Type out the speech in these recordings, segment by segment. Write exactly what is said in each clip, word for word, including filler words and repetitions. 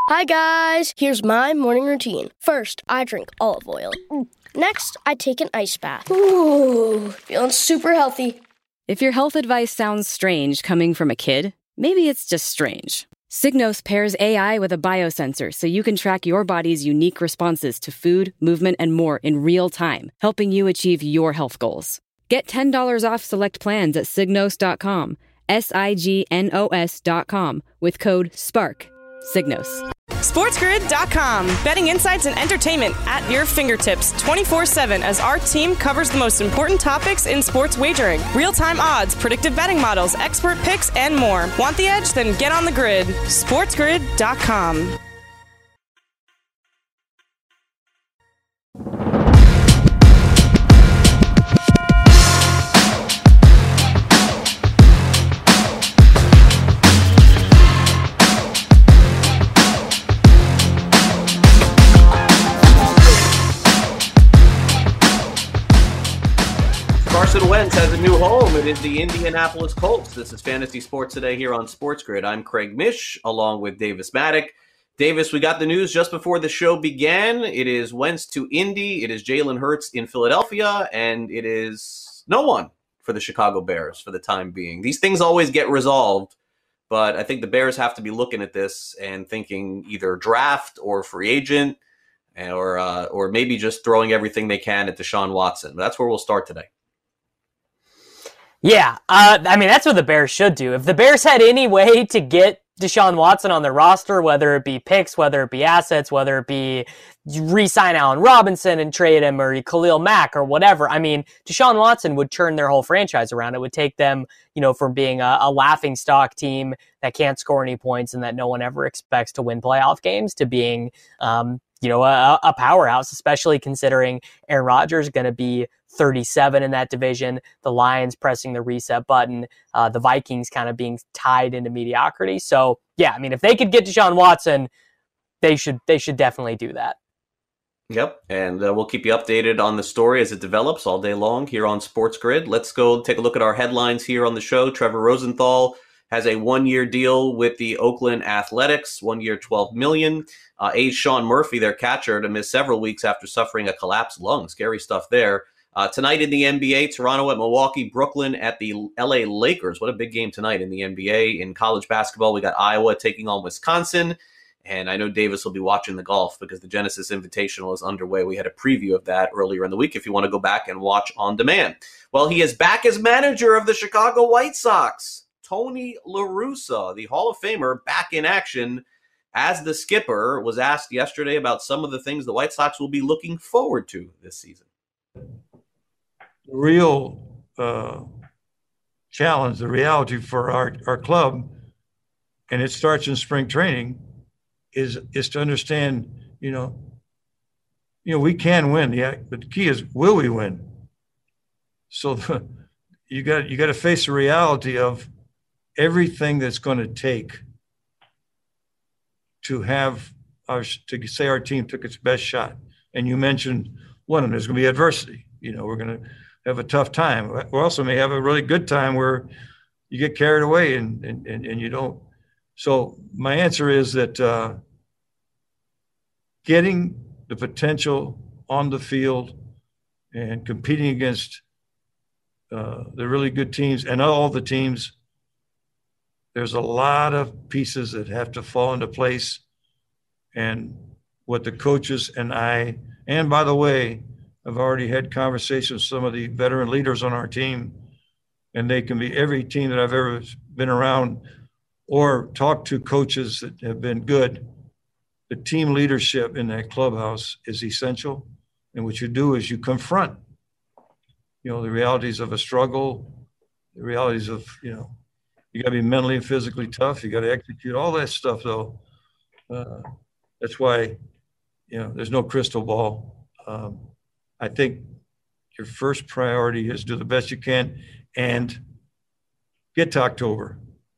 Hi guys, here's my morning routine. First, I drink olive oil. Next, I take an ice bath. Ooh, feeling super healthy. If your health advice sounds strange coming from a kid, maybe it's just strange. Signos pairs A I with a biosensor so you can track your body's unique responses to food, movement, and more in real time, helping you achieve your health goals. Get ten dollars off select plans at signos dot com, S I G N O S dot com, with code SPARK. Signos. SportsGrid dot com. Betting insights and entertainment at your fingertips twenty-four seven as our team covers the most important topics in sports wagering. Real-time odds, predictive betting models, expert picks, and more. Want the edge? Then get on the grid. SportsGrid dot com. Carson Wentz has a new home. It is the Indianapolis Colts. This is Fantasy Sports Today here on Sports Grid. I'm Craig Mish, along with Davis Maddock. Davis, we got the news just before the show began. It is Wentz to Indy. It is Jalen Hurts in Philadelphia, and it is no one for the Chicago Bears for the time being. These things always get resolved, but I think the Bears have to be looking at this and thinking either draft or free agent, or uh, or maybe just throwing everything they can at Deshaun Watson. But that's where we'll start today. Yeah, uh, I mean, that's what the Bears should do. If the Bears had any way to get Deshaun Watson on their roster, whether it be picks, whether it be assets, whether it be re-sign Allen Robinson and trade him, or Khalil Mack or whatever, I mean, Deshaun Watson would turn their whole franchise around. It would take them, you know, from being a, a laughingstock team that can't score any points and that no one ever expects to win playoff games to being, um, you know, a, a powerhouse, especially considering Aaron Rodgers is going to be thirty-seven in that division, the Lions pressing the reset button, uh, the Vikings kind of being tied into mediocrity. So, yeah, I mean, if they could get Deshaun Watson, they should they should definitely do that. Yep, and uh, we'll keep you updated on the story as it develops all day long here on Sports Grid. Let's go take a look at our headlines here on the show. Trevor Rosenthal has a one-year deal with the Oakland Athletics, one year, twelve million dollars. Uh, A. Sean Murphy, their catcher, to miss several weeks after suffering a collapsed lung. Scary stuff there. Uh, tonight in the N B A, Toronto at Milwaukee, Brooklyn at the L A Lakers. What a big game tonight in the N B A. In college basketball, we got Iowa taking on Wisconsin. And I know Davis will be watching the golf because the Genesis Invitational is underway. We had a preview of that earlier in the week if you want to go back and watch on demand. Well, he is back as manager of the Chicago White Sox. Tony La Russa, the Hall of Famer, back in action as the skipper, was asked yesterday about some of the things the White Sox will be looking forward to this season. The real uh, challenge, the reality for our, our club, and it starts in spring training, is is to understand, you know, you know, we can win, yeah, but the key is, will we win? So the, you got you got to face the reality of everything that's going to take to have our to say our team took its best shot. And you mentioned one of them, there's going to be adversity. You know, we're going to have a tough time. We also may have a really good time where you get carried away and and, and, and you don't. So my answer is that uh, getting the potential on the field and competing against uh, the really good teams and all the teams, there's a lot of pieces that have to fall into place. And what the coaches and I, and by the way, I've already had conversations with some of the veteran leaders on our team, and they can be every team that I've ever been around or talked to coaches that have been good. The team leadership in that clubhouse is essential. And what you do is you confront, you know, the realities of a struggle, the realities of, you know, you got to be mentally and physically tough. You got to execute all that stuff, though. Uh, that's why, you know, there's no crystal ball. Um, I think your first priority is do the best you can and get to October.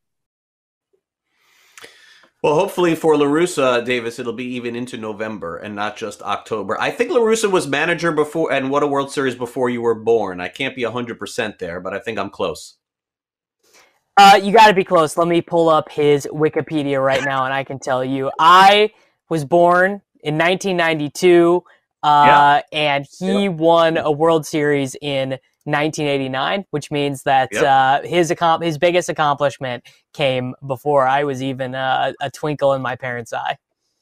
Well, hopefully for La Russa, Davis, it'll be even into November and not just October. I think La Russa was manager before and won a World Series before you were born. I can't be one hundred percent there, but I think I'm close. Uh, you got to be close. Let me pull up his Wikipedia right now, and I can tell you. I was born in nineteen ninety-two, uh, yeah. and he yeah. won a World Series in nineteen eighty-nine, which means that yep. uh, his accom- his biggest accomplishment came before I was even uh, a twinkle in my parents' eye.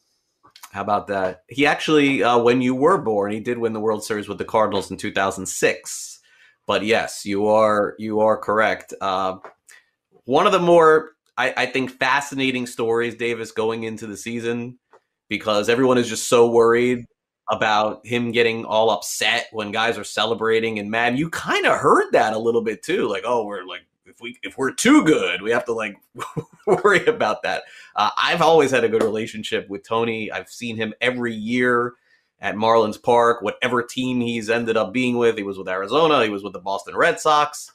How about that? He actually, uh, when you were born, he did win the World Series with the Cardinals in two thousand six. But yes, you are you are correct. Uh, one of the more, I, I think, fascinating stories, Davis, going into the season, because everyone is just so worried about him getting all upset when guys are celebrating. And man, you kind of heard that a little bit too. Like, oh, we're like, if we if we're too good, we have to like worry about that. Uh, I've always had a good relationship with Tony. I've seen him every year at Marlins Park, whatever team he's ended up being with. He was with Arizona. He was with the Boston Red Sox.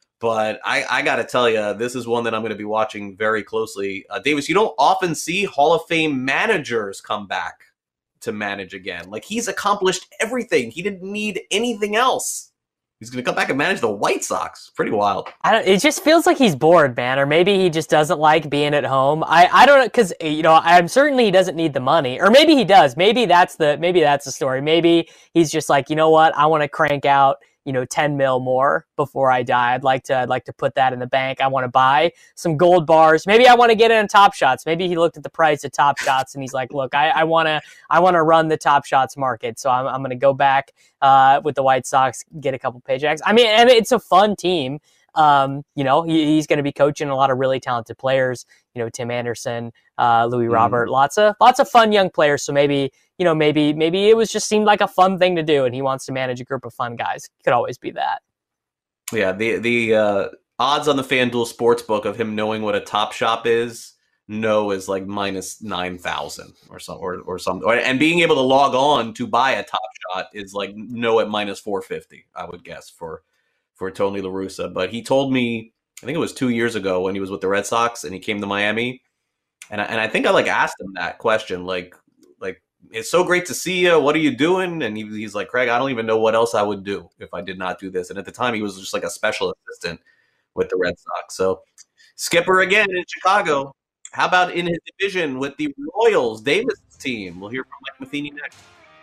But I, I got to tell you, this is one that I'm going to be watching very closely. Uh, Davis, you don't often see Hall of Fame managers come back to manage again. Like, he's accomplished everything. He didn't need anything else. He's going to come back and manage the White Sox. Pretty wild. I don't, it just feels like he's bored, man. Or maybe he just doesn't like being at home. I, I don't know, because, you know, I'm certainly he doesn't need the money. Or maybe he does. Maybe that's the maybe that's the story. Maybe he's just like, you know what? I want to crank out, you know, ten mil more before I die. I'd like to, I'd like to put that in the bank. I want to buy some gold bars. Maybe I want to get in Top Shots. Maybe he looked at the price of Top Shots and he's like, look, I, I want to, I want to run the Top Shots market. So I'm, I'm going to go back uh, with the White Sox, get a couple paychecks. I mean, and it's a fun team. Um, you know, he, he's going to be coaching a lot of really talented players. You know, Tim Anderson, uh, Louis mm. Robert, lots of, lots of fun young players. So maybe, you know, maybe, maybe it was just seemed like a fun thing to do and he wants to manage a group of fun guys. Could always be that. Yeah. The, the, uh, odds on the FanDuel Sportsbook of him knowing what a Top Shot is, no, is like minus nine thousand or something, or, or something. And being able to log on to buy a Top Shot is like no at minus four fifty, I would guess, for, for Tony La Russa. But he told me, I think it was two years ago when he was with the Red Sox and he came to Miami. And I, and I think I like asked him that question, like, like, it's so great to see you. What are you doing? And he, he's like, Craig, I don't even know what else I would do if I did not do this. And at the time he was just like a special assistant with the Red Sox. So Skipper again in Chicago. How about in his division with the Royals, Davis' team? We'll hear from Mike Matheny next.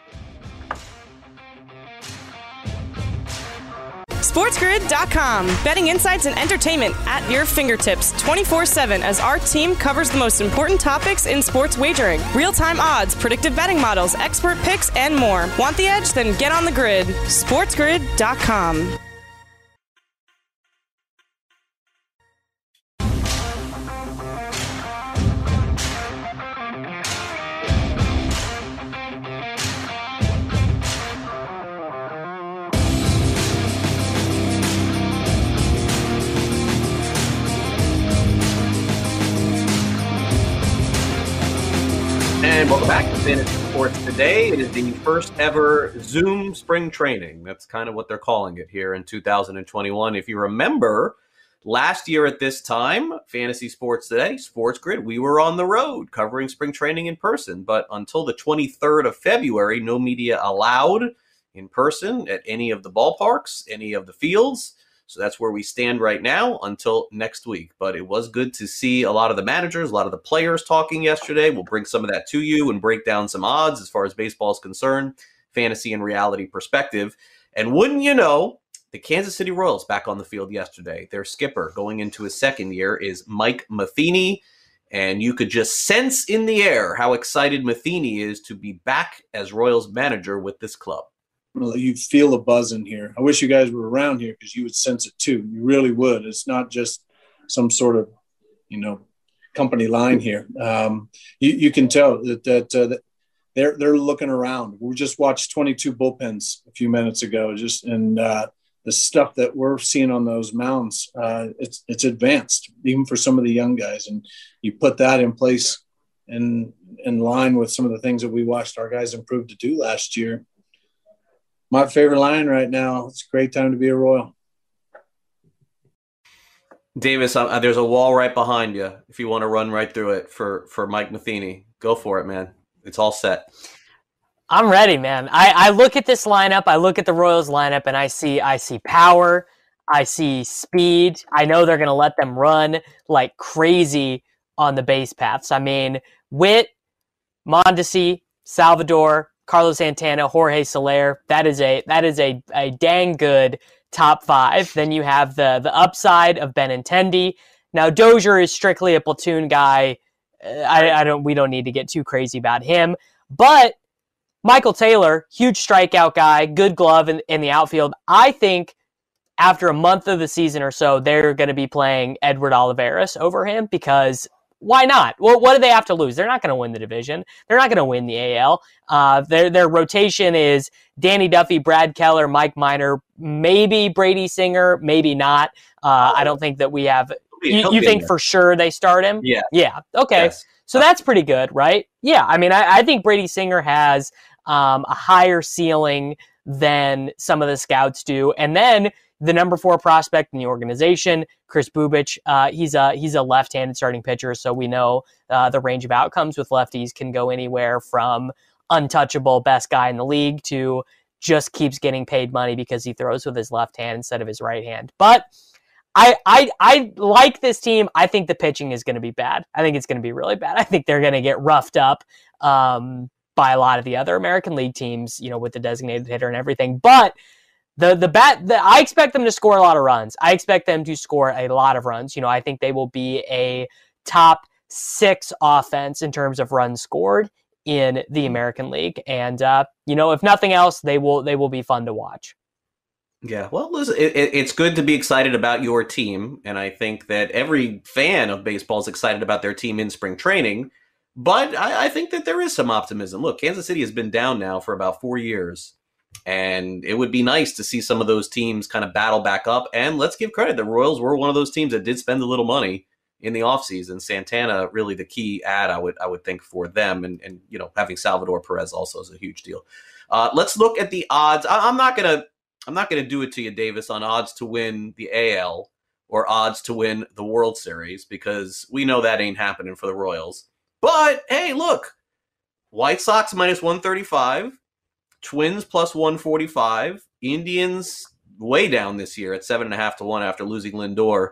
SportsGrid dot com. Betting insights and entertainment at your fingertips twenty-four seven as our team covers the most important topics in sports wagering. Real-time odds, predictive betting models, expert picks, and more. Want the edge? Then get on the grid. SportsGrid dot com. And welcome back to Fantasy Sports Today. It is the first ever Zoom spring training. That's kind of what they're calling it here in two thousand twenty-one. If you remember, last year at this time, Fantasy Sports Today, Sports Grid, we were on the road covering spring training in person. But until the twenty-third of February, no media allowed in person at any of the ballparks, any of the fields. So that's where we stand right now until next week. But it was good to see a lot of the managers, a lot of the players talking yesterday. We'll bring some of that to you and break down some odds as far as baseball is concerned, fantasy and reality perspective. And wouldn't you know, the Kansas City Royals back on the field yesterday. Their skipper going into his second year is Mike Matheny. And you could just sense in the air how excited Matheny is to be back as Royals manager with this club. You feel a buzz in here. I wish you guys were around here because you would sense it too. You really would. It's not just some sort of, you know, company line here. Um, you, you can tell that, that, uh, that they're they're looking around. We just watched twenty-two bullpens a few minutes ago, just and uh, the stuff that we're seeing on those mounds, uh, it's it's advanced even for some of the young guys. And you put that in place in in line with some of the things that we watched our guys improve to do last year. My favorite line right now, it's a great time to be a Royal. Davis, uh, there's a wall right behind you if you want to run right through it for, for Mike Matheny. Go for it, man. It's all set. I'm ready, man. I, I look at this lineup, I look at the Royals lineup, and I see I see power, I see speed. I know they're going to let them run like crazy on the base paths. I mean, Witt, Mondesi, Salvador, Carlos Santana, Jorge Soler. That is a that is a, a dang good top five. Then you have the the upside of Benintendi. Now Dozier is strictly a platoon guy. I, I don't we don't need to get too crazy about him. But Michael Taylor, huge strikeout guy, good glove in, in the outfield. I think after a month of the season or so, they're going to be playing Edward Olivares over him because why not? Well, what do they have to lose? They're not going to win the division. They're not going to win the A L. Uh, their their rotation is Danny Duffy, Brad Keller, Mike Minor, maybe Brady Singer, maybe not. Uh, I don't think that we have. You, you think for sure they start him? Yeah. Yeah. Okay. Yes. So that's pretty good, right? Yeah. I mean, I, I think Brady Singer has um, a higher ceiling than some of the scouts do, and then the number four prospect in the organization, Chris Bubich, uh, he's a he's a left-handed starting pitcher, so we know uh, the range of outcomes with lefties can go anywhere from untouchable best guy in the league to just keeps getting paid money because he throws with his left hand instead of his right hand. But I I I like this team. I think the pitching is going to be bad. I think it's going to be really bad. I think they're going to get roughed up um, by a lot of the other American League teams, you know, with the designated hitter and everything. But The the bat the, I expect them to score a lot of runs. I expect them to score a lot of runs. You know, I think they will be a top six offense in terms of runs scored in the American League. And uh, you know, if nothing else, they will they will be fun to watch. Yeah, well, listen, it, it's good to be excited about your team, and I think that every fan of baseball is excited about their team in spring training. But I, I think that there is some optimism. Look, Kansas City has been down now for about four years. And it would be nice to see some of those teams kind of battle back up. And let's give credit. The Royals were one of those teams that did spend a little money in the offseason. Santana, really the key ad, I would I would think, for them. And, and you know, having Salvador Perez also is a huge deal. Uh, let's look at the odds. I, I'm not gonna I'm not gonna do it to you, Davis, on odds to win the A L or odds to win the World Series, because we know that ain't happening for the Royals. But hey, look, White Sox minus one thirty-five. Twins plus one forty-five. Indians way down this year at seven and a half to one after losing Lindor,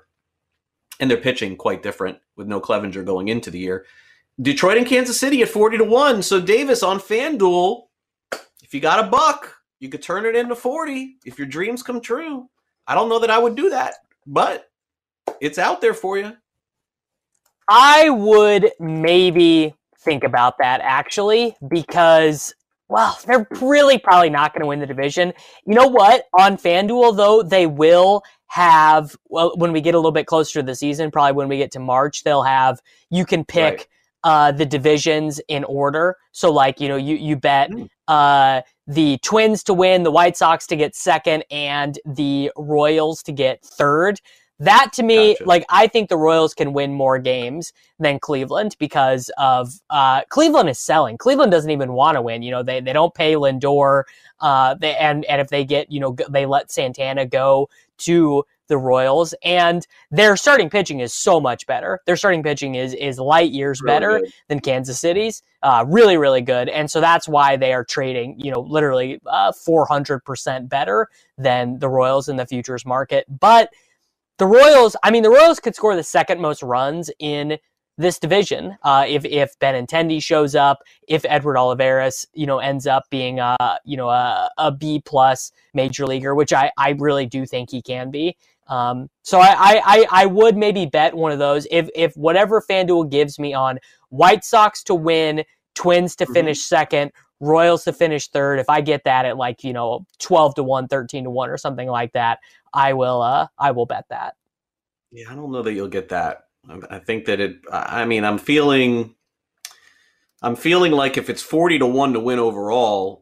and they're pitching quite different with no Clevenger going into the year. Detroit and Kansas City at forty to one. So Davis on FanDuel, if you got a buck, you could turn it into forty if your dreams come true. I don't know that I would do that, but it's out there for you. I would maybe think about that actually, because well, they're really probably not going to win the division. You know what? On FanDuel, though, they will have, well, when we get a little bit closer to the season, probably when we get to March, they'll have, you can pick right. uh, the divisions in order. So, like, you know, you, you bet mm. uh, the Twins to win, the White Sox to get second, and the Royals to get third. That, to me, gotcha. like, I think the Royals can win more games than Cleveland because of uh, Cleveland is selling. Cleveland doesn't even want to win. You know, they, they don't pay Lindor. Uh, they, and, and if they get, you know, they let Santana go to the Royals, and their starting pitching is so much better. Their starting pitching is, is light years really better good. than Kansas City's. Uh, really, really good. And so that's why they are trading, you know, literally uh, four hundred percent better than the Royals in the futures market. But the Royals, I mean, the Royals could score the second most runs in this division uh, if if Benintendi shows up, if Edward Olivares, you know, ends up being a you know a, a B plus major leaguer, which I, I really do think he can be. Um, so I, I I would maybe bet one of those if if whatever FanDuel gives me on White Sox to win, Twins to finish mm-hmm. second, Royals to finish third. If I get that at like you know twelve to one, thirteen to one, or something like that, I will uh I will bet that. Yeah, I don't know that you'll get that. I think that it. I mean, I'm feeling. I'm feeling like if it's forty to one to win overall,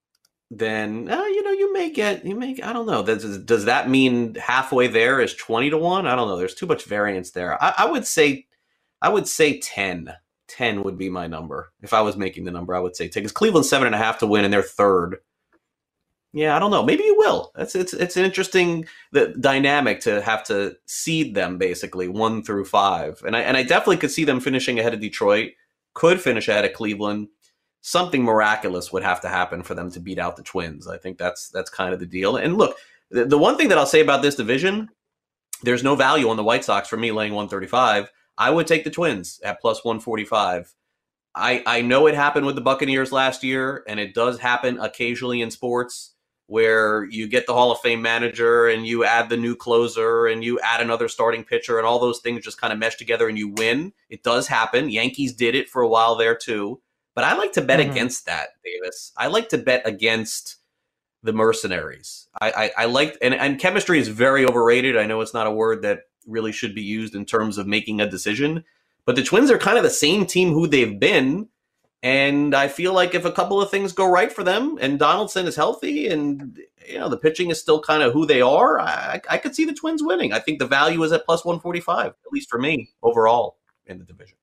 then uh, you know you may get you may. I don't know. Does does that mean halfway there is twenty to one? I don't know. There's too much variance there. I, I would say, I would say ten. Ten would be my number if I was making the number. I would say ten because Cleveland's seven and a half to win and they're third. Yeah, I don't know. Maybe you will. That's it's it's an interesting the dynamic to have to seed them basically one through five, and I and I definitely could see them finishing ahead of Detroit. Could finish ahead of Cleveland. Something miraculous would have to happen for them to beat out the Twins. I think that's that's kind of the deal. And look, The, the one thing that I'll say about this division, there's no value on the White Sox for me laying one thirty-five. I would take the Twins at plus one forty-five. I, I know it happened with the Buccaneers last year, and it does happen occasionally in sports where you get the Hall of Fame manager and you add the new closer and you add another starting pitcher and all those things just kind of mesh together and you win. It does happen. Yankees did it for a while there too. But I like to bet mm-hmm. against that, Davis. I like to bet against the mercenaries. I, I, I like, and, and chemistry is very overrated. I know it's not a word that really should be used in terms of making a decision. But the Twins are kind of the same team who they've been. And I feel like if a couple of things go right for them and Donaldson is healthy and, you know, the pitching is still kind of who they are, I, I could see the Twins winning. I think the value is at plus one forty-five, at least for me, overall in the division.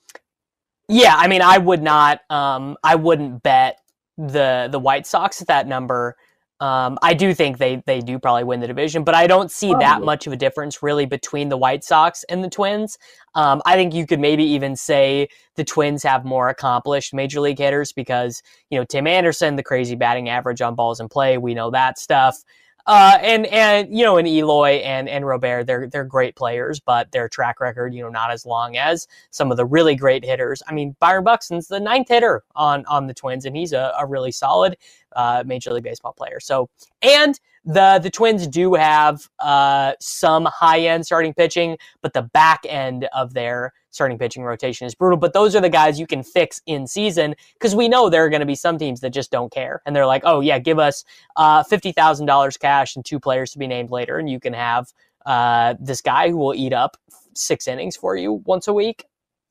Yeah, I mean, I would not, um, I wouldn't bet the the White Sox at that number. Um, I do think they they do probably win the division, but I don't see probably. that much of a difference really between the White Sox and the Twins. Um, I think you could maybe even say the Twins have more accomplished major league hitters because, you know, Tim Anderson, the crazy batting average on balls in play, we know that stuff. Uh, and, and, you know, and Eloy and, and Robert, they're, they're great players, but their track record, you know, not as long as some of the really great hitters. I mean, Byron Buxton's the ninth hitter on, on the Twins, and he's a, a really solid, uh, Major League Baseball player. So, and the, the Twins do have, uh, some high end starting pitching, but the back end of their starting pitching rotation is brutal. But those are the guys you can fix in season because we know there are going to be some teams that just don't care. And they're like, oh, yeah, give us uh, fifty thousand dollars cash and two players to be named later. And you can have uh, this guy who will eat up six innings for you once a week.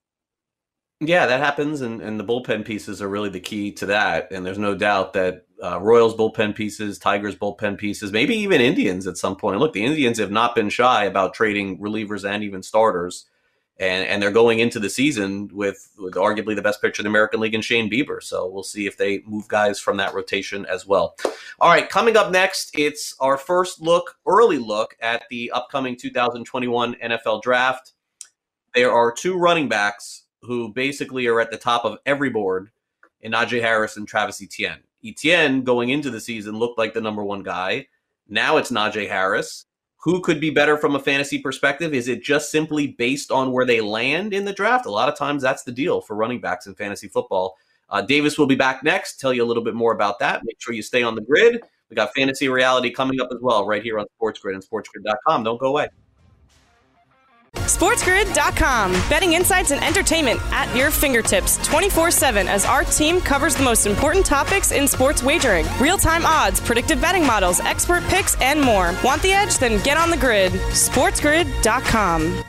Yeah, that happens. And, and the bullpen pieces are really the key to that. And there's no doubt that uh, Royals bullpen pieces, Tigers bullpen pieces, maybe even Indians at some point. And look, the Indians have not been shy about trading relievers and even starters. And and they're going into the season with, with arguably the best pitcher in the American League in Shane Bieber. So we'll see if they move guys from that rotation as well. All right, coming up next, it's our first look, early look at the upcoming two thousand twenty-one N F L Draft. There are two running backs who basically are at the top of every board in Najee Harris and Travis Etienne. Etienne, going into the season, looked like the number one guy. Now it's Najee Harris. Who could be better from a fantasy perspective? Is it just simply based on where they land in the draft? A lot of times that's the deal for running backs in fantasy football. Uh, Davis will be back next, tell you a little bit more about that. Make sure you stay on the grid. We got Fantasy Reality coming up as well right here on Sports Grid and sports grid dot com. Don't go away. sports grid dot com. Betting insights and entertainment at your fingertips twenty-four seven as our team covers the most important topics in sports wagering. Real-time odds, predictive betting models, expert picks, and more. Want the edge? Then get on the grid. sports grid dot com.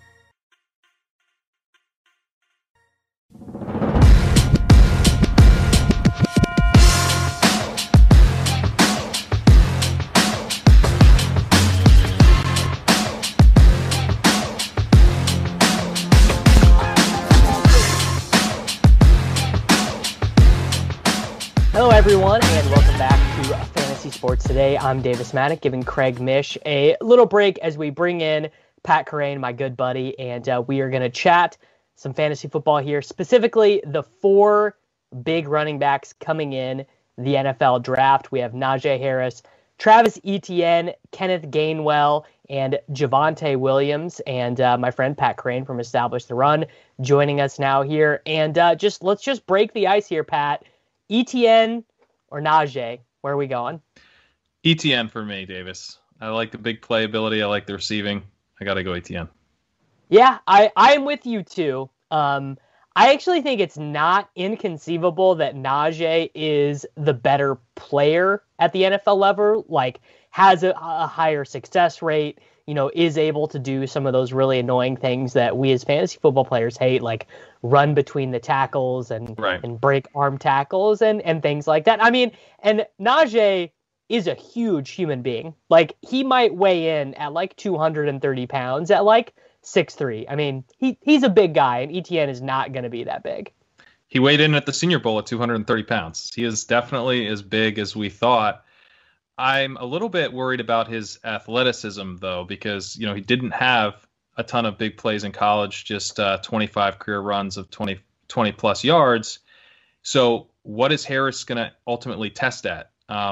Hello, everyone, and welcome back to Fantasy Sports Today. I'm Davis Maddock, giving Craig Mish a little break as we bring in Pat Kerrane, my good buddy, and uh, we are going to chat some fantasy football here, specifically the four big running backs coming in the N F L Draft. We have Najee Harris, Travis Etienne, Kenneth Gainwell, and Javonte Williams, and uh, my friend Pat Kerrane from Establish the Run joining us now here. And uh, just let's just break the ice here, Pat. Etienne or Najee? Where are we going? Etienne for me, Davis. I like the big playability. I like the receiving. I got to go Etienne. Yeah, I, I'm with you too. Um, I actually think it's not inconceivable that Najee is the better player at the N F L level, like has a, a higher success rate, you know, is able to do some of those really annoying things that we as fantasy football players hate, like run between the tackles and right. and break arm tackles and, and things like that. I mean, and Najee is a huge human being. Like, he might weigh in at like two hundred thirty pounds at like six three. I mean, he he's a big guy, and Etienne is not going to be that big. He weighed in at the Senior Bowl at two hundred thirty pounds. He is definitely as big as we thought. I'm a little bit worried about his athleticism, though, because, you know, he didn't have a ton of big plays in college, just uh, twenty-five career runs of twenty, twenty plus yards. So what is Harris going to ultimately test at? Um,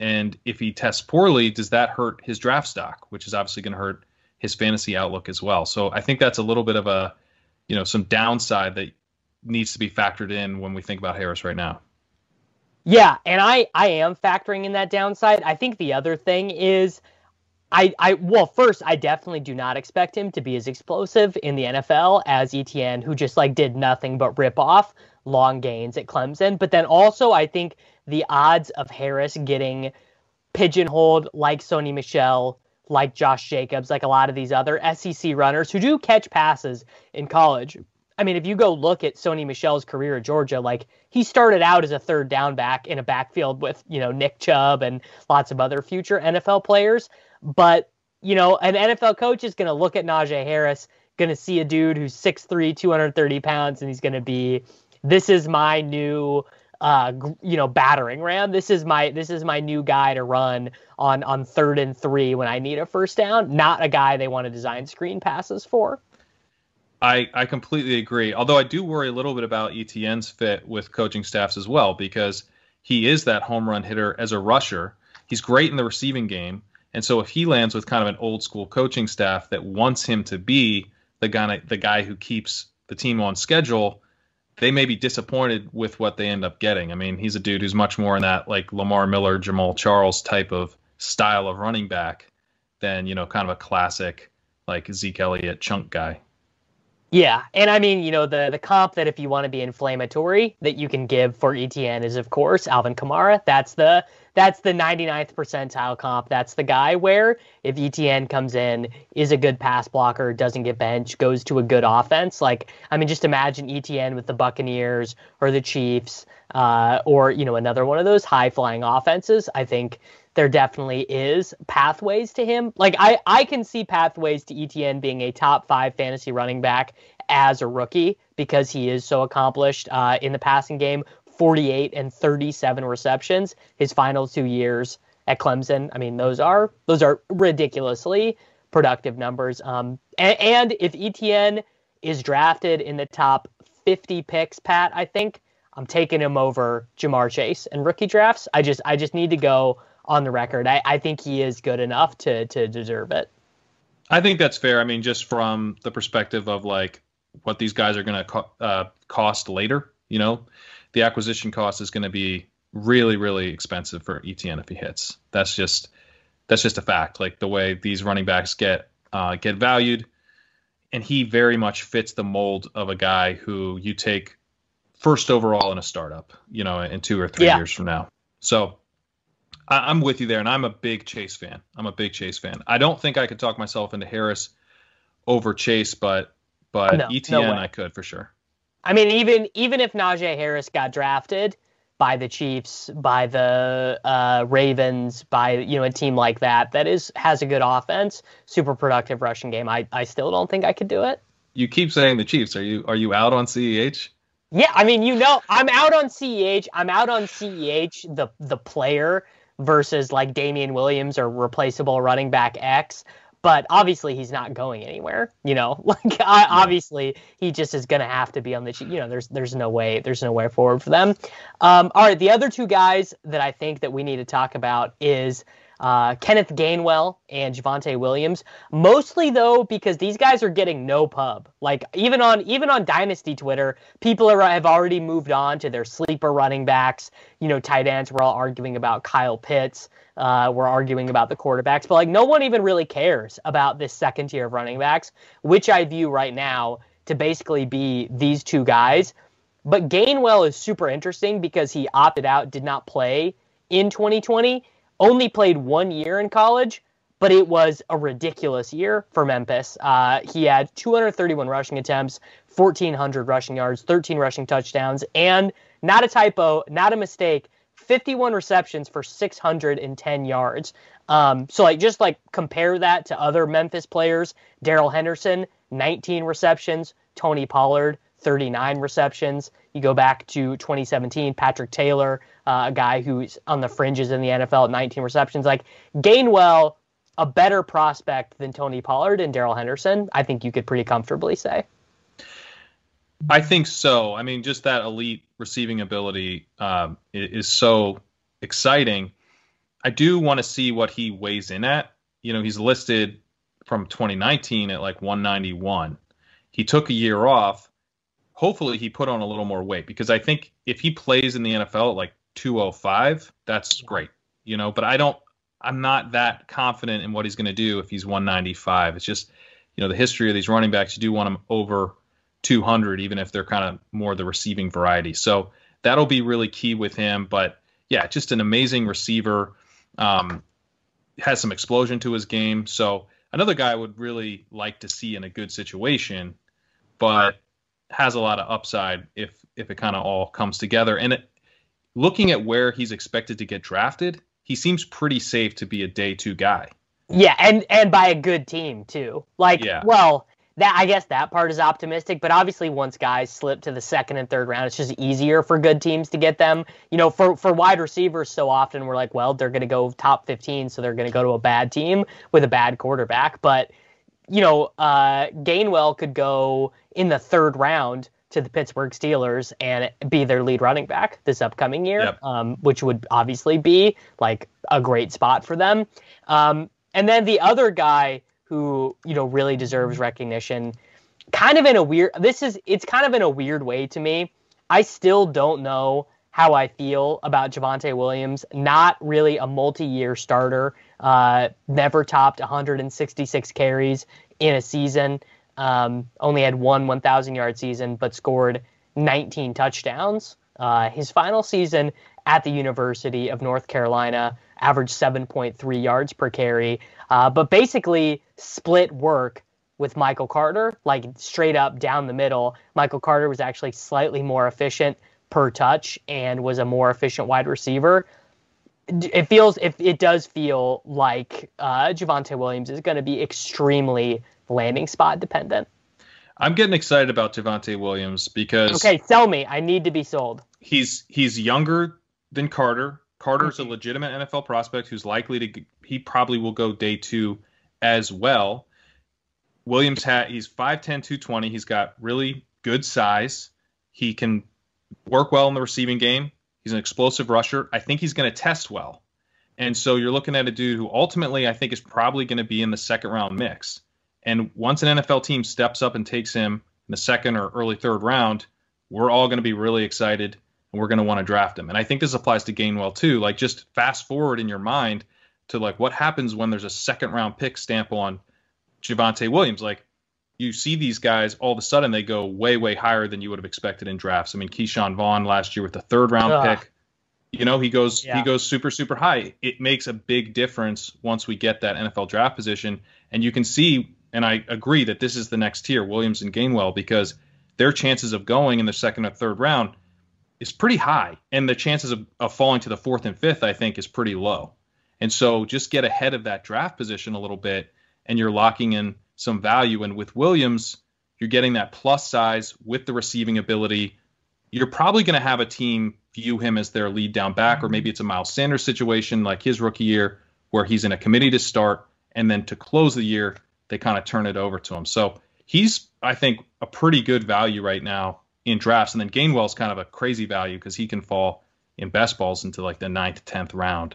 And if he tests poorly, does that hurt his draft stock, which is obviously going to hurt his fantasy outlook as well. So I think that's a little bit of a, you know, some downside that needs to be factored in when we think about Harris right now. Yeah, and I, I am factoring in that downside. I think the other thing is, I, I well, first, I definitely do not expect him to be as explosive in the N F L as Etienne, who just like did nothing but rip off long gains at Clemson. But then also, I think the odds of Harris getting pigeonholed like Sony Michel, like Josh Jacobs, like a lot of these other S E C runners who do catch passes in college. I mean, if you go look at Sony Michel's career at Georgia, like he started out as a third down back in a backfield with, you know, Nick Chubb and lots of other future N F L players. But, you know, an N F L coach is going to look at Najee Harris, going to see a dude who's six three, two hundred thirty pounds, and he's going to be, this is my new, uh, you know, battering ram. This is my, this is my new guy to run on, on third and three when I need a first down, not a guy they want to design screen passes for. I, I completely agree. Although I do worry a little bit about Etienne's fit with coaching staffs as well, because he is that home run hitter as a rusher. He's great in the receiving game. And so if he lands with kind of an old school coaching staff that wants him to be the guy, the guy who keeps the team on schedule, they may be disappointed with what they end up getting. I mean, he's a dude who's much more in that like Lamar Miller, Jamal Charles type of style of running back than, you know, kind of a classic like Zeke Elliott chunk guy. Yeah, and I mean, you know, the the comp that if you want to be inflammatory that you can give for Etienne is, of course, Alvin Kamara. That's the that's the ninety-ninth percentile comp. That's the guy where if Etienne comes in, is a good pass blocker, doesn't get benched, goes to a good offense. Like, I mean, just imagine Etienne with the Buccaneers or the Chiefs uh, or, you know, another one of those high-flying offenses. I think there definitely is pathways to him. Like, I, I can see pathways to Etienne being a top five fantasy running back as a rookie because he is so accomplished uh, in the passing game. forty-eight and thirty-seven receptions his final two years at Clemson. I mean, those are those are ridiculously productive numbers. Um, and, and if Etienne is drafted in the top fifty picks, Pat, I think I'm taking him over Jamar Chase in rookie drafts. I just I just need to go on the record. I, I think he is good enough to to deserve it. I think that's fair. I mean, just from the perspective of like what these guys are going to co- uh, cost later, you know, the acquisition cost is going to be really, really expensive for Etienne if he hits. That's just that's just a fact. Like the way these running backs get uh, get valued, and he very much fits the mold of a guy who you take first overall in a startup, you know, in two or three yeah. years from now. So I, I'm with you there, and I'm a big Chase fan. I'm a big Chase fan. I don't think I could talk myself into Harris over Chase, but but no, Etienne no I could for sure. I mean, even even if Najee Harris got drafted by the Chiefs, by the uh, Ravens, by, you know, a team like that that is has a good offense, super productive rushing game, I, I still don't think I could do it. You keep saying the Chiefs. Are you are you out on C E H? Yeah, I mean, you know, I'm out on C E H. I'm out on C E H, the the player, versus like Damian Williams or replaceable running back X. But obviously, he's not going anywhere. You know, like I, obviously, he just is going to have to be on the. You know, there's there's no way there's no way forward for them. Um, all right, the other two guys that I think that we need to talk about is uh, Kenneth Gainwell and Javonte Williams. Mostly though, because these guys are getting no pub. Like even on even on Dynasty Twitter, people are have already moved on to their sleeper running backs. You know, tight ends. We're all arguing about Kyle Pitts. Uh, we're arguing about the quarterbacks, but like no one even really cares about this second tier of running backs, which I view right now to basically be these two guys. But Gainwell is super interesting because he opted out, did not play in twenty twenty, only played one year in college, but it was a ridiculous year for Memphis. Uh, he had two hundred thirty-one rushing attempts, fourteen hundred rushing yards, thirteen rushing touchdowns, and not a typo, not a mistake, fifty-one receptions for six hundred ten yards. Um, so like just like compare that to other Memphis players. Darrell Henderson, nineteen receptions. Tony Pollard, thirty-nine receptions. You go back to twenty seventeen, Patrick Taylor, uh, a guy who's on the fringes in the N F L at nineteen receptions. Like Gainwell, a better prospect than Tony Pollard and Darrell Henderson, I think you could pretty comfortably say. I think so. I mean, just that elite receiving ability um, is so exciting. I do want to see what he weighs in at. You know, he's listed from twenty nineteen at like one ninety-one. He took a year off. Hopefully he put on a little more weight, because I think if he plays in the N F L at like two oh five, that's great. You know, but I don't, I'm not that confident in what he's going to do if he's one ninety-five. It's just, you know, the history of these running backs, you do want them over two hundred, even if they're kind of more the receiving variety. So that'll be really key with him. But yeah, just an amazing receiver. Um, has some explosion to his game. So another guy I would really like to see in a good situation, but has a lot of upside if if it kind of all comes together. And it, looking at where he's expected to get drafted, he seems pretty safe to be a day two guy. Yeah, and and by a good team too. Like, yeah. well, that I guess that part is optimistic, but obviously once guys slip to the second and third round, it's just easier for good teams to get them. You know, for, for wide receivers, so often we're like, well, they're going to go top fifteen, so they're going to go to a bad team with a bad quarterback. But, you know, uh, Gainwell could go in the third round to the Pittsburgh Steelers and be their lead running back this upcoming year, yep. um, which would obviously be like a great spot for them. Um, and then the other guy who, you know, really deserves recognition, kind of in a weird, this is, it's kind of in a weird way to me. I still don't know how I feel about Javonte Williams, not really a multi-year starter, uh, never topped one hundred sixty-six carries in a season, um, only had one one thousand yard season, but scored nineteen touchdowns. Uh, his final season at the University of North Carolina averaged seven point three yards per carry, uh, but basically split work with Michael Carter, like straight up down the middle. Michael Carter was actually slightly more efficient per touch and was a more efficient wide receiver. It feels, if it does feel like uh, Javonte Williams is going to be extremely landing spot dependent. I'm getting excited about Javonte Williams because okay, sell me. I need to be sold. He's he's younger than Carter. Carter's a legitimate N F L prospect who's likely to, he probably will go day two as well. Williams, had he's five ten, two twenty. He's got really good size. He can work well in the receiving game. He's an explosive rusher. I think he's going to test well. And so you're looking at a dude who ultimately I think is probably going to be in the second round mix. And once an N F L team steps up and takes him in the second or early third round, we're all going to be really excited and we're going to want to draft him. And I think this applies to Gainwell too. Like, just fast forward in your mind to like what happens when there's a second round pick stamp on Javonte Williams. Like, you see these guys, all of a sudden they go way, way higher than you would have expected in drafts. I mean, Keyshawn Vaughn last year with the third round Ugh. pick, you know, he goes yeah. he goes super, super high. It makes a big difference once we get that N F L draft position. And you can see, and I agree that this is the next tier, Williams and Gainwell, because their chances of going in the second or third round is pretty high. And the chances of, of falling to the fourth and fifth, I think, is pretty low. And so just get ahead of that draft position a little bit, and you're locking in some value. And with Williams, you're getting that plus size with the receiving ability. You're probably going to have a team view him as their lead down back, or maybe it's a Miles Sanders situation like his rookie year where he's in a committee to start, and then to close the year, they kind of turn it over to him. So he's, I think, a pretty good value right now in drafts. And then Gainwell's kind of a crazy value because he can fall in best balls into like the ninth, tenth round.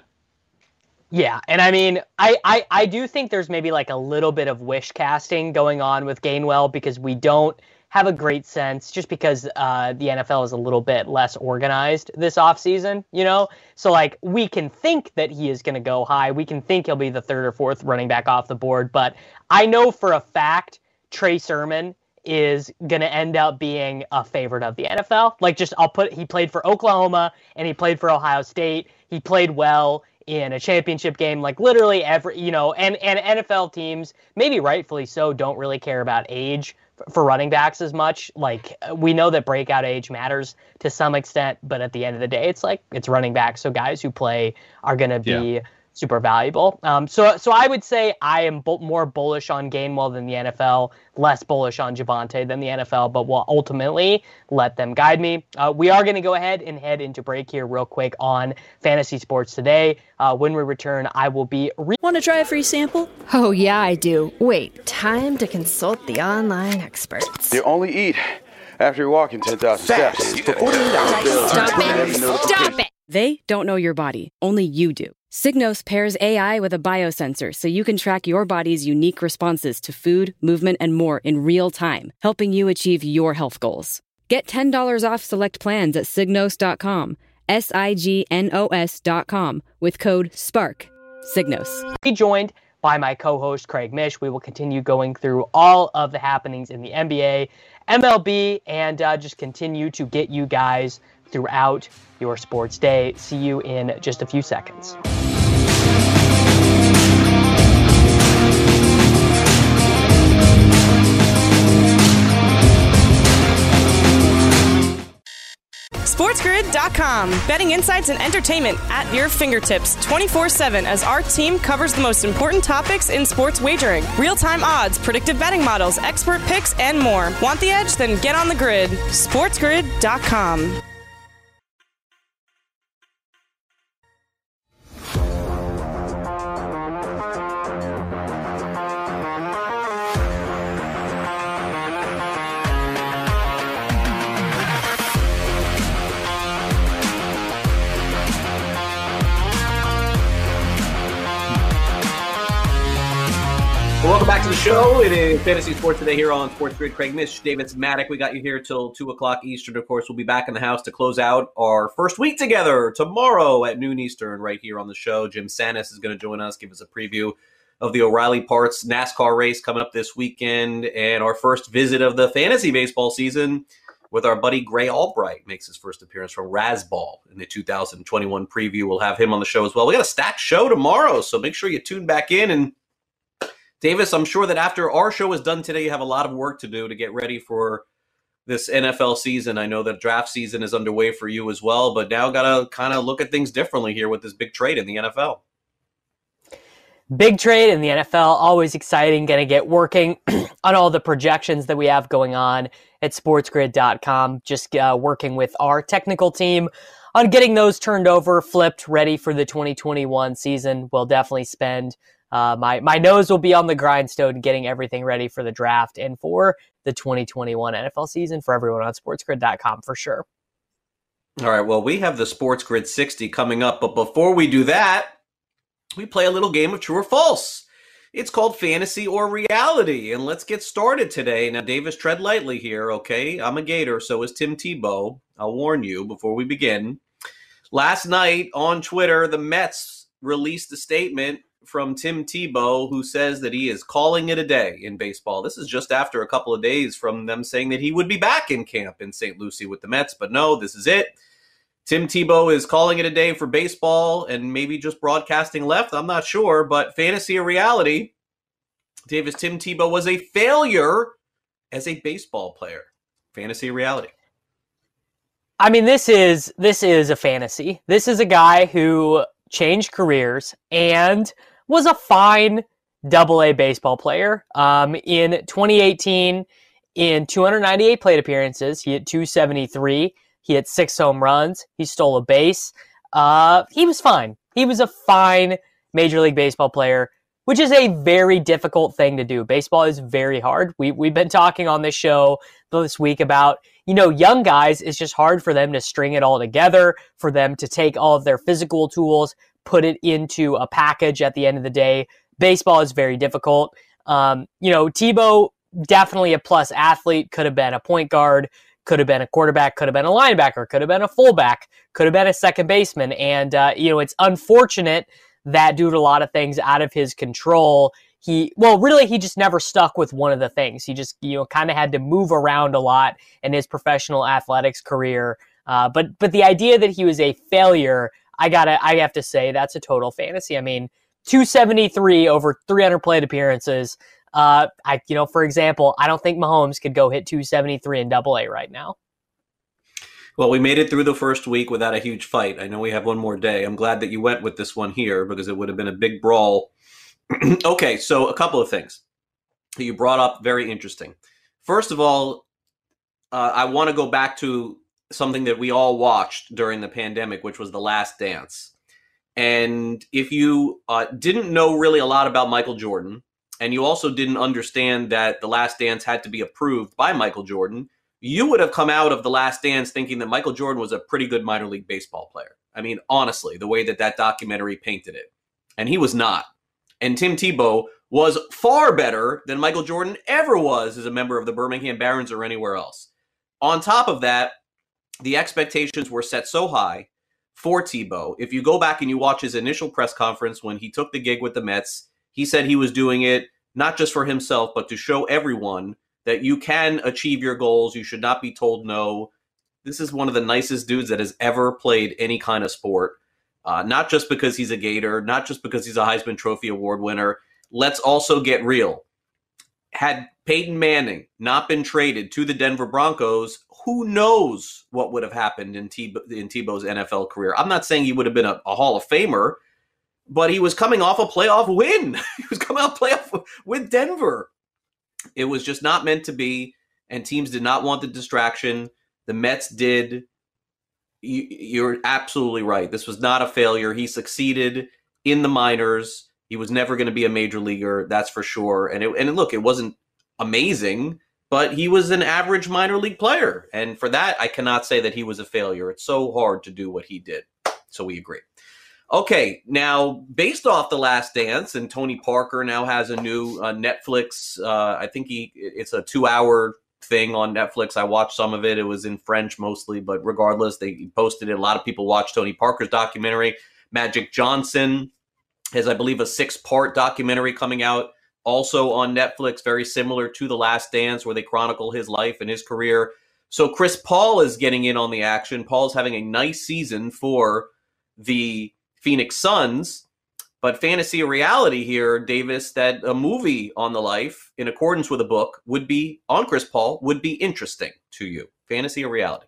Yeah, and I mean, I, I, I do think there's maybe like a little bit of wish casting going on with Gainwell because we don't have a great sense, just because uh, the N F L is a little bit less organized this offseason, you know? So, like, we can think that he is going to go high. We can think he'll be the third or fourth running back off the board. But I know for a fact Trey Sermon is going to end up being a favorite of the N F L. Like, just I'll put, he played for Oklahoma and he played for Ohio State. He played well in a championship game, like literally every, you know, and, and N F L teams, maybe rightfully so, don't really care about age for running backs as much. Like, we know that breakout age matters to some extent, but at the end of the day, it's like, it's running back. So guys who play are going to be yeah. super valuable. Um, so, so I would say I am bu- more bullish on Gainwell than the N F L, less bullish on Javonte than the N F L, but will ultimately let them guide me. Uh, we are going to go ahead and head into break here real quick on Fantasy Sports Today. Uh, when we return, I will be... Re- Want to try a free sample? Oh, yeah, I do. Wait, time to consult the online experts. You only eat after you're walking ten thousand steps. For forty-eight hours. Stop it. Stop it. They don't know your body, only you do. Signos pairs A I with a biosensor so you can track your body's unique responses to food, movement, and more in real time, helping you achieve your health goals. Get ten dollars off select plans at signos dot com, S I G N O S dot com, with code SPARK. Signos. Be joined by my co-host Craig Mish. We will continue going through all of the happenings in the N B A, M L B, and uh, just continue to get you guys throughout your sports day. See you in just a few seconds. SportsGrid dot com. Betting insights and entertainment at your fingertips twenty-four seven as our team covers the most important topics in sports wagering. Real-time odds, predictive betting models, expert picks, and more. Want the edge? Then get on the grid. SportsGrid dot com. Welcome back to the show. It is Fantasy Sports Today here on Sports Grid. Craig Mish, David Smatic. We got you here till two o'clock Eastern. Of course, we'll be back in the house to close out our first week together tomorrow at noon Eastern right here on the show. Jim Sanis is going to join us, give us a preview of the O'Reilly Parts NASCAR race coming up this weekend, and our first visit of the fantasy baseball season with our buddy Gray Albright. Makes his first appearance from Razzball in the two thousand twenty-one preview. We'll have him on the show as well. We got a stacked show tomorrow, so make sure you tune back in. And Davis, I'm sure that after our show is done today, you have a lot of work to do to get ready for this N F L season. I know that draft season is underway for you as well, but now got to kind of look at things differently here with this big trade in the N F L. Big trade in the N F L, always exciting. Going to get working on all the projections that we have going on at SportsGrid dot com. Just uh, working with our technical team on getting those turned over, flipped, ready for the twenty twenty-one season. We'll definitely spend Uh, my, my nose will be on the grindstone getting everything ready for the draft and for the twenty twenty-one N F L season for everyone on SportsGrid dot com for sure. All right, well, we have the SportsGrid sixty coming up, but before we do that, we play a little game of true or false. It's called Fantasy or Reality, and let's get started today. Now, Davis, tread lightly here, okay? I'm a Gator, so is Tim Tebow. I'll warn you before we begin. Last night on Twitter, the Mets released a statement from Tim Tebow, who says that he is calling it a day in baseball. This is just after a couple of days from them saying that he would be back in camp in Saint Lucie with the Mets, but no, this is it. Tim Tebow is calling it a day for baseball and maybe just broadcasting left. I'm not sure, but fantasy or reality, Davis, Tim Tebow was a failure as a baseball player. Fantasy or reality? I mean, this is this is a fantasy. This is a guy who changed careers and was a fine double A baseball player. Um, in twenty eighteen, in two hundred ninety-eight plate appearances, he hit two seventy-three. He hit six home runs. He stole a base. Uh, he was fine. He was a fine Major League Baseball player, which is a very difficult thing to do. Baseball is very hard. We, we've been talking on this show this week about, you know, young guys, it's just hard for them to string it all together, for them to take all of their physical tools, put it into a package at the end of the day. Baseball is very difficult. Um, you know, Tebow, definitely a plus athlete, could have been a point guard, could have been a quarterback, could have been a linebacker, could have been a fullback, could have been a second baseman. And, uh, you know, it's unfortunate that due to a lot of things out of his control, he, well, really, he just never stuck with one of the things. He just, you know, kind of had to move around a lot in his professional athletics career. Uh, but, but the idea that he was a failure, I gotta, I have to say that's a total fantasy. I mean, two seventy-three over three hundred plate appearances. Uh, I, you know, for example, I don't think Mahomes could go hit two seventy-three in double A right now. Well, we made it through the first week without a huge fight. I know we have one more day. I'm glad that you went with this one here because it would have been a big brawl. Okay, so a couple of things that you brought up, very interesting. First of all, uh, I want to go back to something that we all watched during the pandemic, which was The Last Dance. And if you uh, didn't know really a lot about Michael Jordan, and you also didn't understand that The Last Dance had to be approved by Michael Jordan, you would have come out of The Last Dance thinking that Michael Jordan was a pretty good minor league baseball player. I mean, honestly, the way that that documentary painted it. And he was not. And Tim Tebow was far better than Michael Jordan ever was as a member of the Birmingham Barons or anywhere else. On top of that, the expectations were set so high for Tebow. If you go back and you watch his initial press conference when he took the gig with the Mets, he said he was doing it not just for himself, but to show everyone that you can achieve your goals. You should not be told no. This is one of the nicest dudes that has ever played any kind of sport. Uh, not just because he's a Gator, not just because he's a Heisman Trophy Award winner. Let's also get real. Had Peyton Manning not been traded to the Denver Broncos, who knows what would have happened in, Tebow, in Tebow's N F L career. I'm not saying he would have been a, a Hall of Famer, but he was coming off a playoff win. He was coming off playoff with Denver. It was just not meant to be, and teams did not want the distraction. The Mets did. You, you're absolutely right. This was not a failure. He succeeded in the minors. He was never going to be a major leaguer, that's for sure. And it, and look, it wasn't amazing, but he was an average minor league player. And for that, I cannot say that he was a failure. It's so hard to do what he did. So we agree. Okay, now, based off The Last Dance, and Tony Parker now has a new uh, Netflix, uh, I think he it's a two-hour thing on Netflix. I watched some of it. It was in French mostly, but regardless, they posted it. A lot of people watched Tony Parker's documentary. Magic Johnson has, I believe, a six-part documentary coming out also on Netflix, very similar to The Last Dance, where they chronicle his life and his career. So Chris Paul is getting in on the action. Paul's having a nice season for the Phoenix Suns, but fantasy or reality here, Davis, that a movie on the life in accordance with a book would be on Chris Paul would be interesting to you. Fantasy or reality?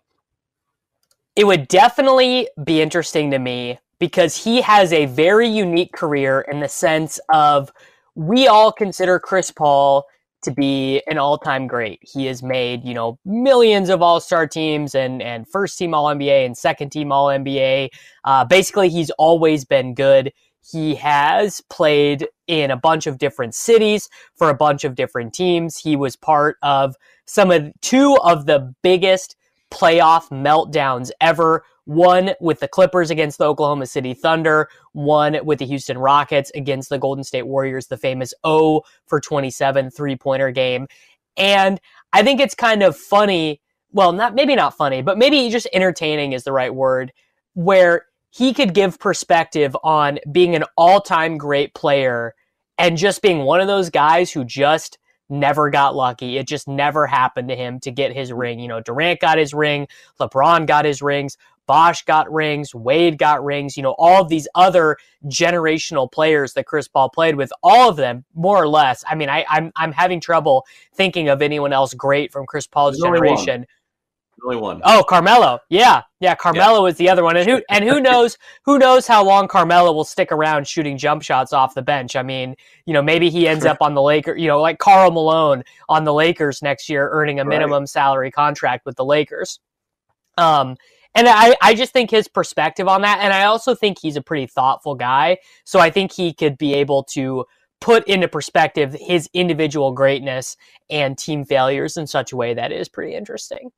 It would definitely be interesting to me because he has a very unique career in the sense of we all consider Chris Paul to be an all-time great. He has made, you know, millions of all-star teams and, and first-team All N B A and second-team All N B A. Uh, basically, he's always been good. He has played in a bunch of different cities for a bunch of different teams. He was part of some of two of the biggest playoff meltdowns ever. One with the Clippers against the Oklahoma City Thunder, one with the Houston Rockets against the Golden State Warriors, the famous zero for twenty-seven three-pointer game. And I think it's kind of funny, well, not maybe not funny, but maybe just entertaining is the right word, where he could give perspective on being an all-time great player and just being one of those guys who just never got lucky. It just never happened to him to get his ring. You know, Durant got his ring, LeBron got his rings, Bosh got rings, Wade got rings, you know, all of these other generational players that Chris Paul played with, all of them, more or less. I mean, I, I'm I'm having trouble thinking of anyone else great from Chris Paul's There's generation. Only one. Oh, Carmelo. Yeah. Yeah, Carmelo yeah. was the other one. And who and who knows who knows how long Carmelo will stick around shooting jump shots off the bench. I mean, you know, maybe he ends up on the Lakers, you know, like Karl Malone on the Lakers next year earning a minimum right. salary contract with the Lakers. Um And I, I just think his perspective on that, and I also think he's a pretty thoughtful guy, so I think he could be able to put into perspective his individual greatness and team failures in such a way that is pretty interesting.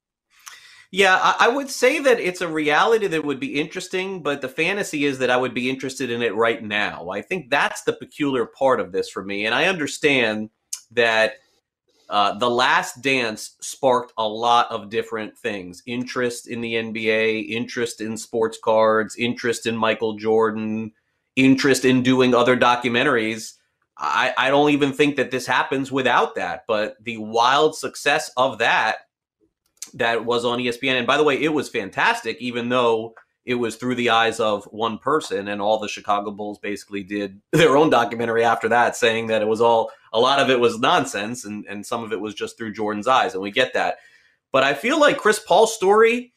Yeah, I would say that it's a reality that would be interesting, but the fantasy is that I would be interested in it right now. I think that's the peculiar part of this for me, and I understand that Uh, The Last Dance sparked a lot of different things. Interest in the N B A, interest in sports cards, interest in Michael Jordan, interest in doing other documentaries. I, I don't even think that this happens without that. But the wild success of that, that was on E S P N. And by the way, it was fantastic, even though it was through the eyes of one person, and all the Chicago Bulls basically did their own documentary after that, saying that it was all, a lot of it was nonsense, and, and some of it was just through Jordan's eyes, and we get that. But I feel like Chris Paul's story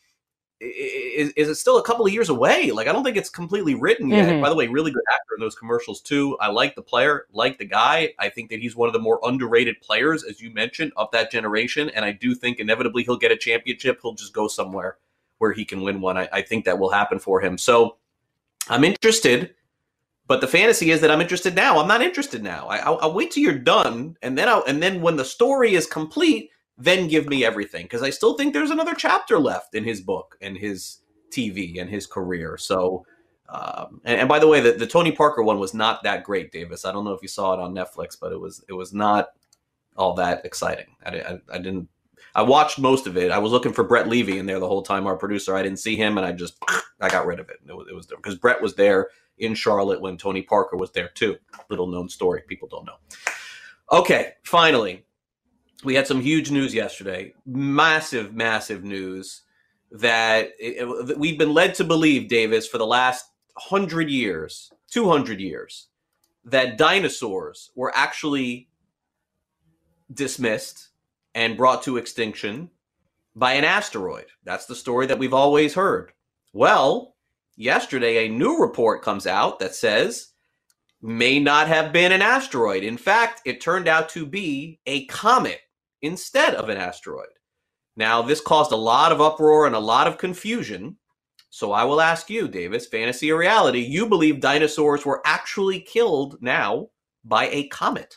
is, is still a couple of years away. Like, I don't think it's completely written yet. Mm-hmm. By the way, really good actor in those commercials too. I like the player, like the guy. I think that he's one of the more underrated players, as you mentioned, of that generation, and I do think inevitably he'll get a championship. He'll just go somewhere where he can win one. I, I think that will happen for him. So I'm interested, but the fantasy is that I'm interested now. I'm not interested now. I, I'll, I'll wait till you're done, and then I'll, and then when the story is complete, then give me everything, because I still think there's another chapter left in his book and his T V and his career. So, um, and, and by the way, the, the Tony Parker one was not that great, Davis. I don't know if you saw it on Netflix, but it was it was not all that exciting. I, I, I didn't. I watched most of it. I was looking for Brett Levy in there the whole time, our producer. I didn't see him, and I just I got rid of it. It was it was because Brett was there in Charlotte when Tony Parker was there too. Little known story, people don't know. Okay, finally, we had some huge news yesterday. Massive, massive news that it, it, we've been led to believe, Davis, for the last hundred years, two hundred years, that dinosaurs were actually dismissed and brought to extinction by an asteroid. That's the story that we've always heard. Well, yesterday, a new report comes out that says may not have been an asteroid. In fact, it turned out to be a comet instead of an asteroid. Now, this caused a lot of uproar and a lot of confusion. So I will ask you, Davis, fantasy or reality, you believe dinosaurs were actually killed now by a comet?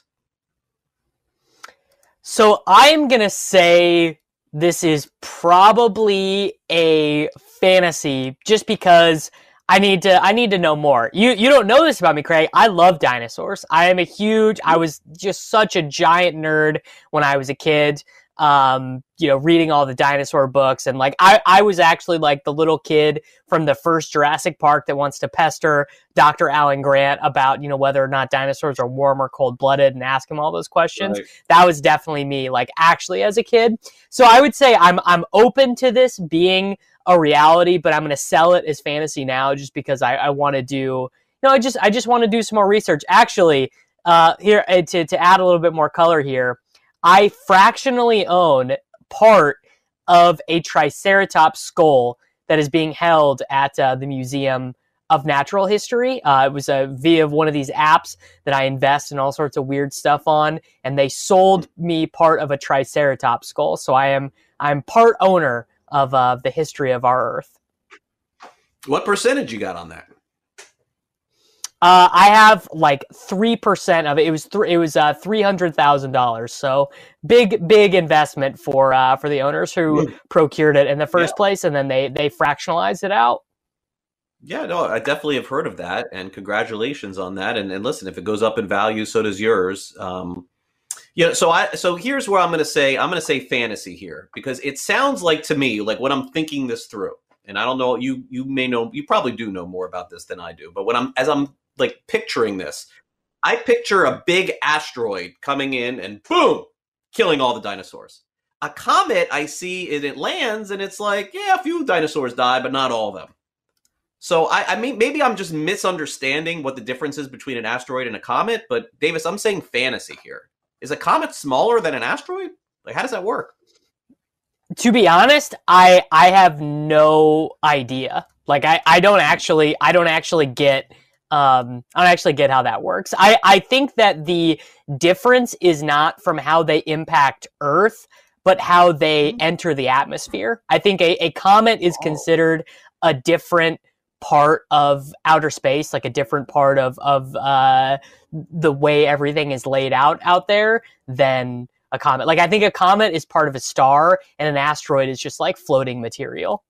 So I'm going to say this is probably a fantasy just because I need to I need to know more. You you don't know this about me, Craig. I love dinosaurs. I am a huge I was just such a giant nerd when I was a kid. Um, you know, reading all the dinosaur books, and like I, I was actually like the little kid from the first Jurassic Park that wants to pester Doctor Alan Grant about, you know, whether or not dinosaurs are warm or cold-blooded and ask him all those questions. Right. That was definitely me, like actually as a kid. So I would say I'm I'm open to this being a reality, but I'm going to sell it as fantasy now just because I, I want to do, you know, I just I just want to do some more research. Actually, uh, here to to add a little bit more color here. I fractionally own part of a Triceratops skull that is being held at uh, the Museum of Natural History. Uh, it was uh, via one of these apps that I invest in all sorts of weird stuff on, and they sold me part of a Triceratops skull. So I am I'm part owner of uh, the history of our Earth. What percentage you got on that? Uh, I have like three percent of it. It was th- it was uh, three hundred thousand dollars. So big big investment for uh, for the owners who mm. procured it in the first yeah. place, and then they they fractionalized it out. Yeah, no, I definitely have heard of that, and congratulations on that. And, and listen, if it goes up in value, so does yours. Um, yeah, so I so here's where I'm going to say I'm going to say fantasy here, because it sounds like to me like when I'm thinking this through, and I don't know, you you may know, you probably do know more about this than I do, but when I'm as I'm like picturing this, I picture a big asteroid coming in and boom, killing all the dinosaurs. A comet, I see it, it lands and it's like, yeah, a few dinosaurs die, but not all of them. So I, I mean, maybe I'm just misunderstanding what the difference is between an asteroid and a comet, but Davis, I'm saying fantasy here. Is a comet smaller than an asteroid? Like, how does that work? To be honest, I I have no idea. Like, I, I don't actually, I don't actually get... Um, I don't actually get how that works. I, I think that the difference is not from how they impact Earth, but how they enter the atmosphere. I think a, a comet is considered a different part of outer space, like a different part of, of uh, the way everything is laid out out there than a comet. Like, I think a comet is part of a star, and an asteroid is just like floating material.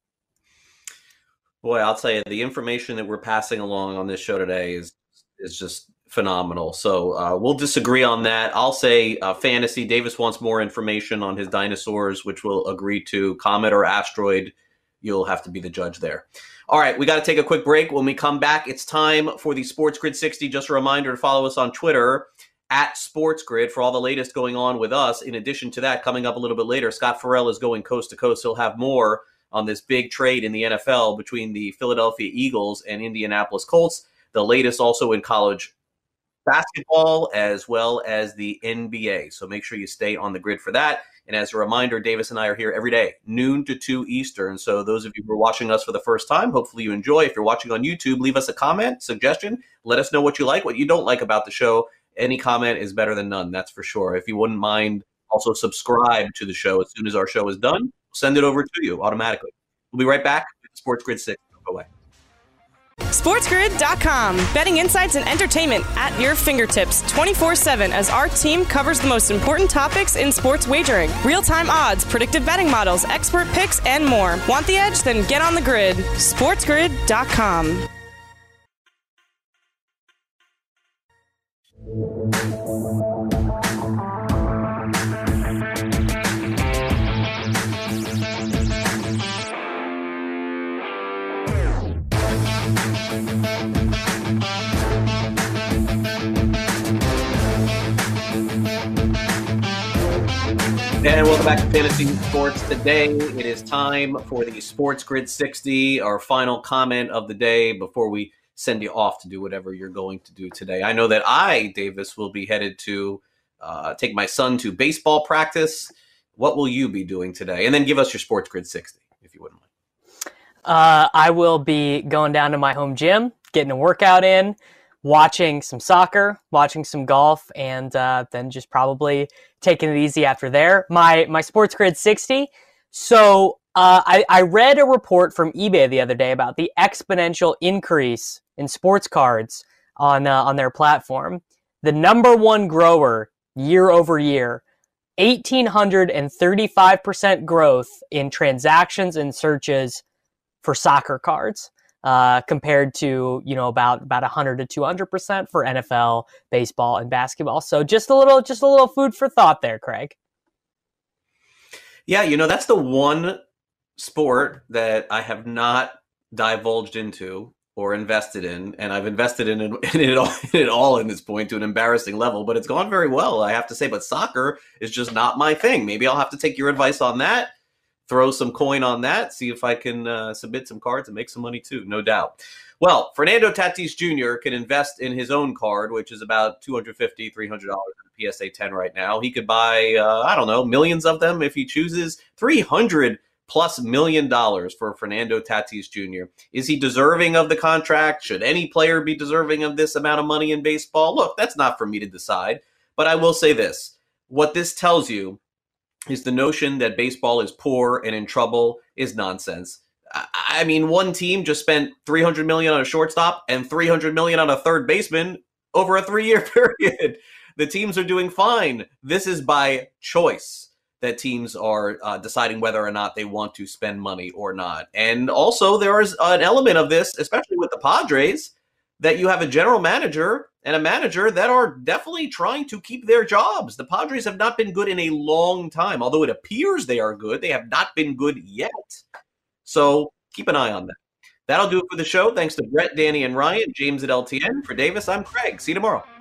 Boy, I'll tell you, the information that we're passing along on this show today is is just phenomenal. So uh, we'll disagree on that. I'll say uh, fantasy. Davis wants more information on his dinosaurs, which we'll agree to. Comet or asteroid, you'll have to be the judge there. All right, we got to take a quick break. When we come back, it's time for the Sports Grid sixty. Just a reminder to follow us on Twitter at Sports Grid for all the latest going on with us. In addition to that, coming up a little bit later, Scott Farrell is going coast to coast. He'll have more on this big trade in the N F L between the Philadelphia Eagles and Indianapolis Colts. The latest also in college basketball as well as the N B A. So make sure you stay on the grid for that. And as a reminder, Davis and I are here every day, noon to two Eastern. So those of you who are watching us for the first time, hopefully you enjoy. If you're watching on YouTube, leave us a comment, suggestion. Let us know what you like, what you don't like about the show. Any comment is better than none, that's for sure. If you wouldn't mind, also subscribe to the show as soon as our show is done. Send it over to you automatically. We'll be right back with Sports Grid six. Go away. Sports SportsGrid dot com. Betting insights and entertainment at your fingertips twenty-four seven as our team covers the most important topics in sports wagering. Real-time odds, predictive betting models, expert picks, and more. Want the edge? Then get on the grid. SportsGrid dot com. And welcome back to Fantasy Sports Today. It is time for the Sports Grid sixty, our final comment of the day before we send you off to do whatever you're going to do today. I know that I, Davis, will be headed to uh, take my son to baseball practice. What will you be doing today? And then give us your Sports Grid sixty, if you wouldn't mind. Uh, I will be going down to my home gym, getting a workout in, watching some soccer, watching some golf, and uh, then just probably taking it easy after there. My my Sports Grid sixty. So uh, I, I read a report from eBay the other day about the exponential increase in sports cards on uh, on their platform. The number one grower year over year, one thousand eight hundred thirty-five percent growth in transactions and searches for soccer cards. Uh, compared to, you know, about, about one hundred to two hundred percent for N F L, baseball, and basketball. So just a little, just a little food for thought there, Craig. Yeah, you know, that's the one sport that I have not divulged into or invested in, and I've invested in it, in it, all, in it all in this point to an embarrassing level, but it's gone very well, I have to say. But soccer is just not my thing. Maybe I'll have to take your advice on that. Throw some coin on that, see if I can uh, submit some cards and make some money too, no doubt. Well, Fernando Tatis Junior can invest in his own card, which is about two hundred fifty dollars, three hundred dollars in the P S A ten right now. He could buy, uh, I don't know, millions of them if he chooses. three hundred plus million dollars for Fernando Tatis Junior Is he deserving of the contract? Should any player be deserving of this amount of money in baseball? Look, that's not for me to decide, but I will say this. What this tells you is the notion that baseball is poor and in trouble is nonsense. I mean, one team just spent three hundred million dollars on a shortstop and three hundred million dollars on a third baseman over a three-year period. The teams are doing fine. This is by choice that teams are uh, deciding whether or not they want to spend money or not. And also there is an element of this, especially with the Padres, that you have a general manager and a manager that are definitely trying to keep their jobs. The Padres have not been good in a long time. Although it appears they are good, they have not been good yet. So keep an eye on that. That'll do it for the show. Thanks to Brett, Danny, and Ryan. James at L T N. For Davis, I'm Craig. See you tomorrow.